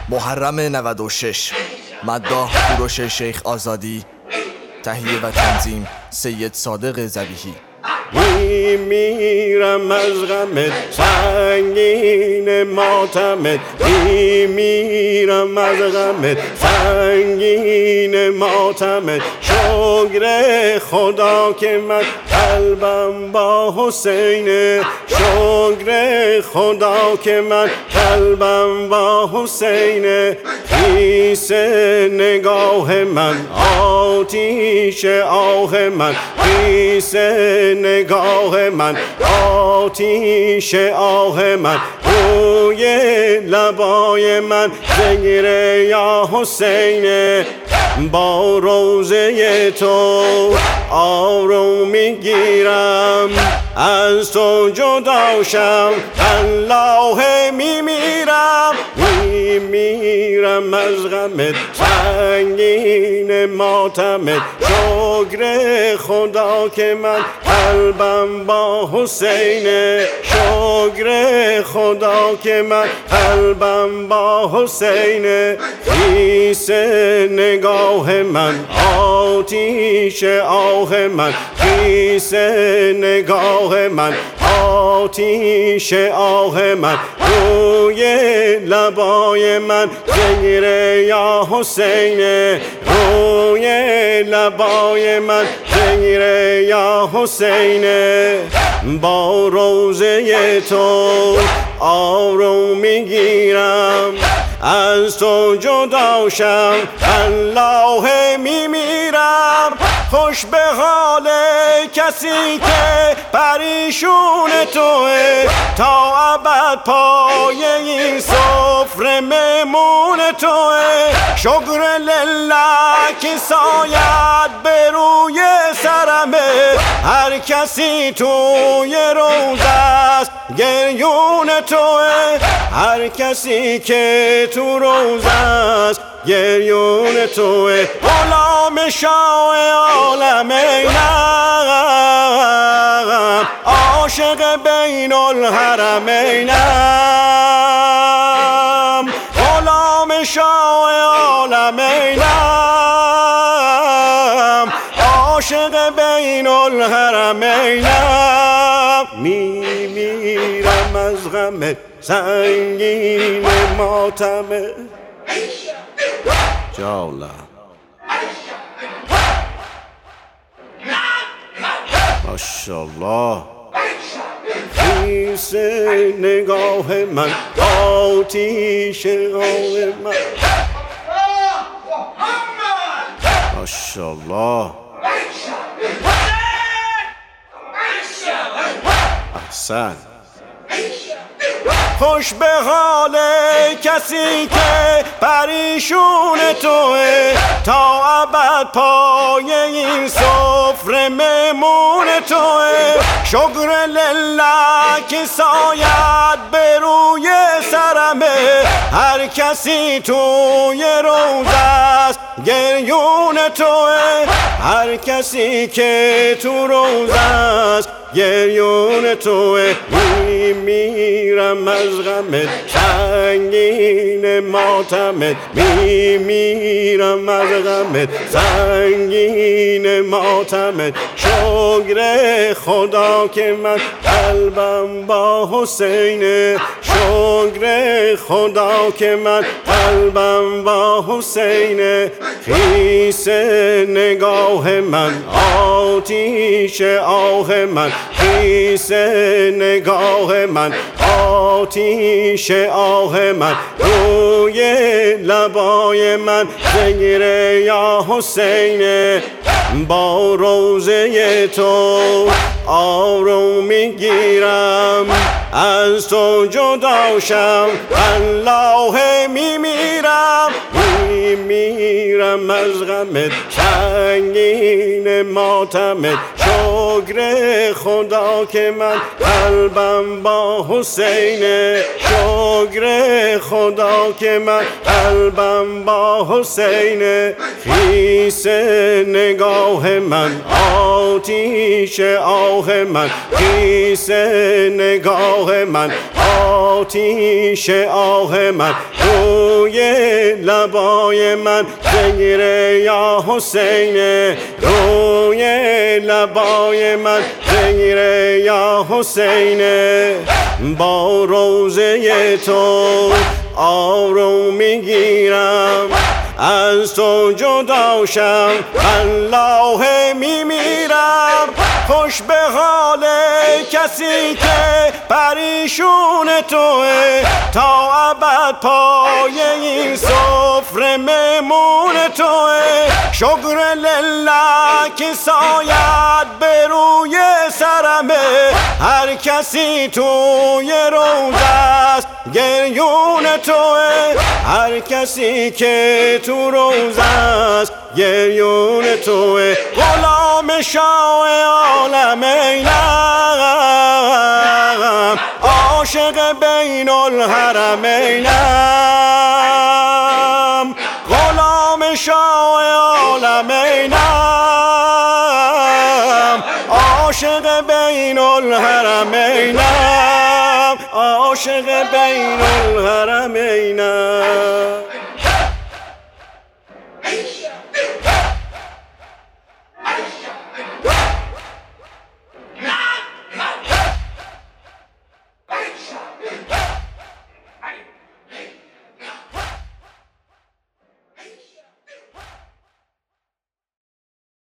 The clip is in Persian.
محرم 96 مداح کوروش شیخ آزادی، تهیه و تنظیم سید صادق ذبیحی. میمیرم از غمت سنگین ماتمت، میمیرم از غمت سنگین ماتمت. شکر خدا که من قلبم با حسینه، شکر خدا که من قلبم با حسینه. خیس نگاه من آتیش آه من، خیس نگاه من آتیش آه من. روی لبای من ذکر یا حسین، با روضه تو آروم میگیرم. از تو جدا شم الله میمیرم، میمیرم از غمت سنگین ماتمت. شکر خدا که من قلبم با حسینه، شکر خدا که من قلبم با حسینه. خیس نگاه من آتیش آه من، خیس نگاه من آتیش آه من. روی لبای من ذکر یا حسین، روی لبای من ذکر یا حسین. با روضه تو آروم میگیرم، از تو جدا شم الله میمیرم. خوش به حال کسی که پریشون توه، تا ابد پای این سفره مهمون توه. شکر لله که سایت به روی سرمه، هر کسی توی روزه است گریون توه، هر کسی که تو روزه است گریون توه. غلام شاه عالمینم، عاشق بین الحرمینم. غلام شاه عالمینم، عاشق بین الحرمینم. میمیرم از غم سنگین ماتمت. جالا ماشاءالله. خیس نگاه من آتیش آه من، ماشاءالله. احسن. خوش به حال کسی که پریشون توه، تا ابد پای این سفره مهمون توه. شکر لله که سایت به روی سرمه، هر کسی توی روزه است گریون توه، هر کسی که تو روزه است گریون توه. میمیرم از غمت سنگین ماتمت، میمیرم از غمت سنگین ماتمت. شکر خدا که من قلبم با حسینه، شکر خدا که من قلبم با حسینه. خیس نگاه من آتیش آه من، خیس نگاه من آتیش آه من. روی لبای من ذکر یا حسین، با روضه تو آروم میگیرم. از تو جدا شم الله میمیرم، میمیرم از غمت سنگین ماتمت. شکر خدا که من قلبم با حسینه، شکر خدا که من قلبم با حسینه. خیس نگاه من آتیش آه من، خیس نگاه من آتیش آه من. روی روی لبای من غیر یا حسین، روی لبای من غیر یا حسین. با روضه تو آروم میگیرم، از تو جدا شم الله میمیرم. خوش به حال کسی که پریشون توه، تا ابد پای این سفره مهمون توه. شکر لله که سایت به روی سرمه، هر کسی توی روزه است گریون توه، هر کسی که تو روزه است گریون توه. غلام شاه عالمینم، عاشق بین الحرمینم، غلام شاه عالمینم، عاشق بین الحرمینم، عاشق بین الحرمینم.